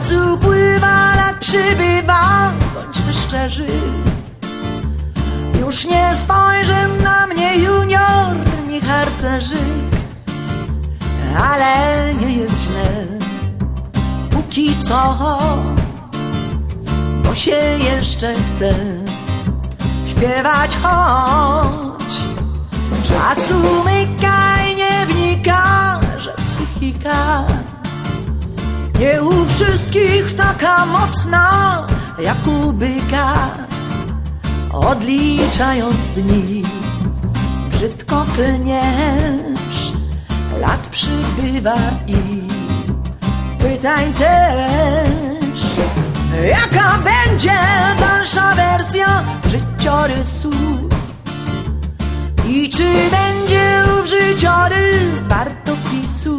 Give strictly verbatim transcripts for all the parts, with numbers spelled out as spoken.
Czas upływa, lat przybywa, bądźmy szczerzy. Już nie spojrzy na mnie junior, nie harcerzyk, ale nie jest źle, póki co, bo się jeszcze chce śpiewać, choć czas umyka i nie wnika, że psychika nie u wszystkich taka mocna jak u byka. Odliczając dni, brzydko klniesz, lat przybywa i pytań też. Jaka będzie dalsza wersja życiorysu i czy będzie ów życiorys wartopisu?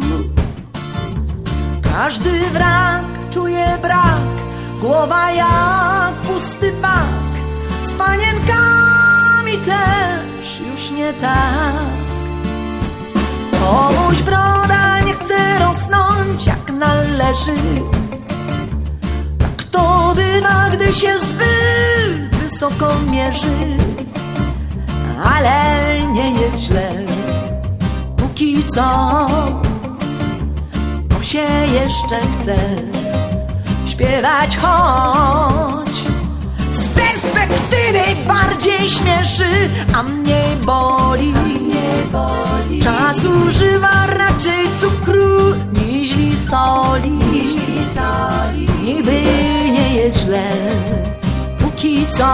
Każdy wrak czuje brak, głowa jak pusty bak. Z panienkami też już nie tak. Komuś broda nie chce rosnąć jak należy. Tak to bywa, gdy się zbyt wysoko mierzy. Ale nie jest źle, póki co, bo się jeszcze chce śpiewać, choć z perspektywy bardziej śmieszy, a mniej boli. Czas używa raczej cukru niźli soli. Niby nie jest źle, póki co,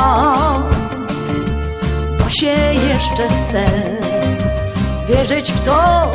bo się jeszcze chce wierzyć w to,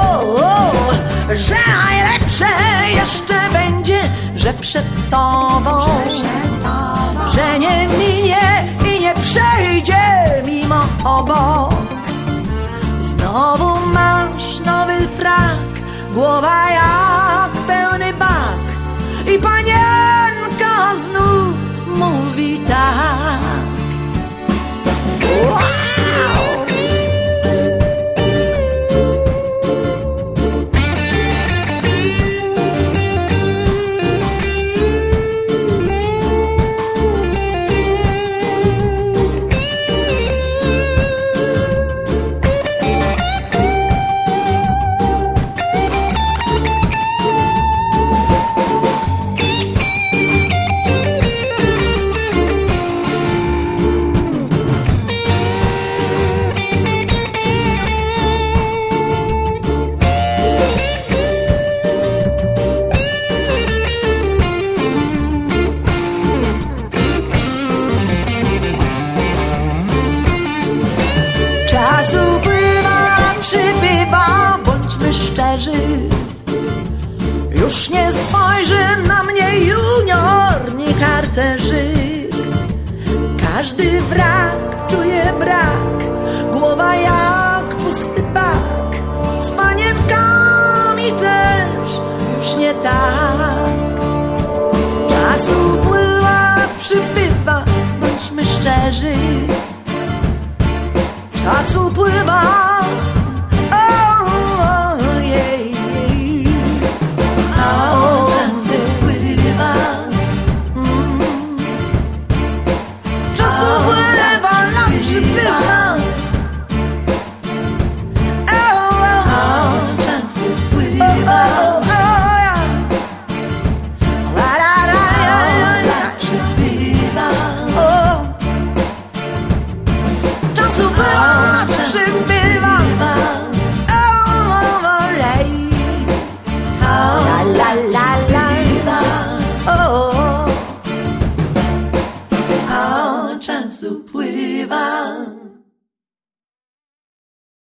że najlepsze jeszcze będzie, że przed tobą, że nie minie i nie przejdzie mimo obok. Znowu masz nowy frak, głowa jak pełny bak i panienka znów mówi tak. Wow! Czas upływa, przybywa, bądźmy szczerzy. Już nie spojrzy na mnie junior, nie harcerzyk. Każdy wrak czuje brak, głowa jak pusty bak. Z panienkami też już nie tak. Czas upływa, przybywa, bądźmy szczerzy. Czas upływa,